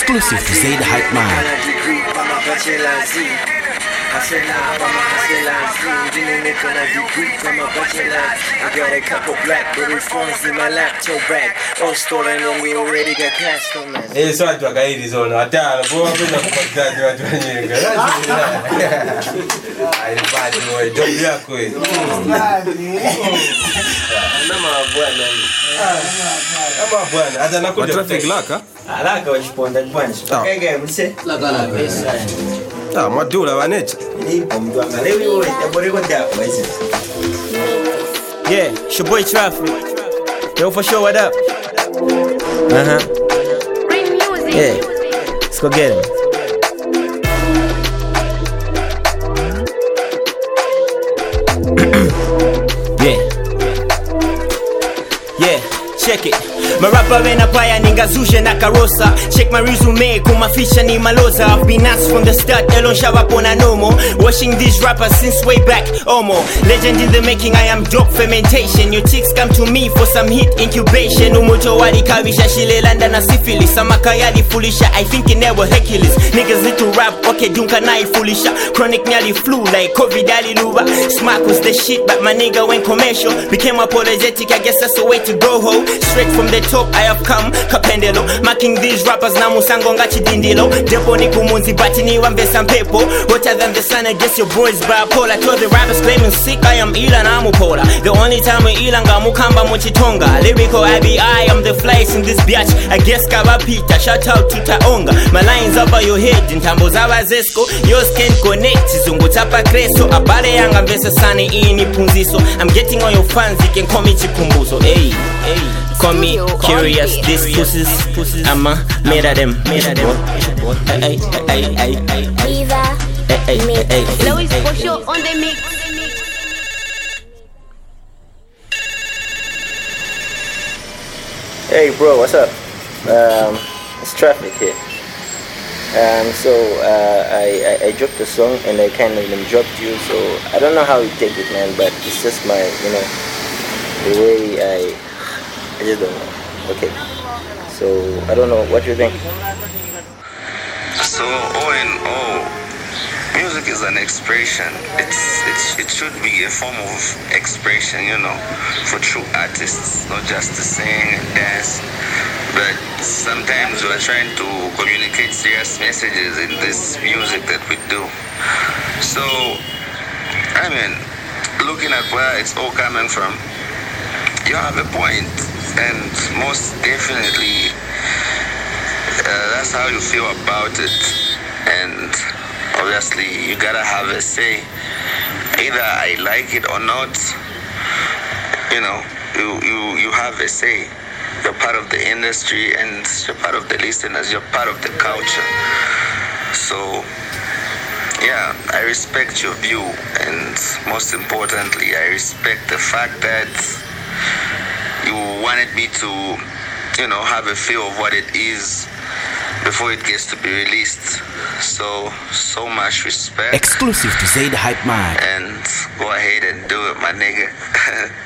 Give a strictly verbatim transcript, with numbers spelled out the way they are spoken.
Exclusive to Say the Hype Man. I said nah, I'm a hustler, didn't make on a degree from a bachelor. I got a couple BlackBerry phones in my laptop bag. All stolen and we already got customers. Eh, so watu wakaidi zona. Hata bora pesa kupata watu wenyewe. Ai badi wewe, job yako wewe. Nama bwana. Nama bwana. Hata nakuja traffic laka. Alaka washiponda bunch. Kage mse. Laka la pesa. Ah, madura wanecha. Yeah, it's your boy Traffic. Yo, for sure, what up? Uh-huh. Yeah, let's go get him. Yeah. Yeah, check it. Marapa wena paya ningazusha na karosa. Check my resume, kumafisha ni maloza. I've been asked from the start, elon shawapona nomo. Watching these rappers since way back, Omo. Legend in the making, I am dope fermentation. Your chicks come to me for some heat incubation. Umoto wali kavisha, shile landa na syphilis. Samakayali fulisha, I think in there were Hercules. Niggas need to rap, okay, dunka na fulisha. Chronic nearly flu like COVID ali luba. Smack was the shit, but my nigga went commercial. Became apologetic, I guess that's the way to go ho. Straight from the top I have come, kapendelo. Marking these rappers na musango ngachi dindilo. Depo ni kumunzi bati ni wambesa mpepo. Hotter than the sun, I guess your boys bipolar. Told the rappers claiming sick, I am ila na mupola. The only time we ila nga mukamba mochitonga. Lyrical I B I, I'm the flies in this biatch. I guess kabapita, shout out to Taonga. My lines over your head, in tambo zaba zesko. Yours can connect, zungu tapa kreso. Abale yanga mbesa sane ini punziso. I'm getting on your fans, you can call me chikumbuzo. Hey, hey. Call me curious, these pussies, I'm a made of them. Hey, hey, hey, hey, hey, Diva, hey, hey, hey, Louis for sure on the mix. Hey bro, what's up? Um, it's Traffic here. Um, so uh, I, I I dropped the song and I kind of even dropped you. So I don't know how you take it, man, but it's just my, you know, the way I. I just don't know. Okay. So I don't know. What do you think? So all in all, music is an expression. It's, it's it should be a form of expression, you know, for true artists, not just to sing and dance. But sometimes we're trying to communicate serious messages in this music that we do. So I mean, looking at where it's all coming from, you have a point. And most definitely, uh, that's how you feel about it. And obviously, you gotta have a say. Either I like it or not. You know, you you you have a say. You're part of the industry, and you're part of the listeners. You're part of the culture. So, yeah, I respect your view, and most importantly, I respect the fact that you wanted me to, you know, have a feel of what it is before it gets to be released. So, so much respect. Exclusive to Say the Hype Man. And go ahead and do it, my nigga.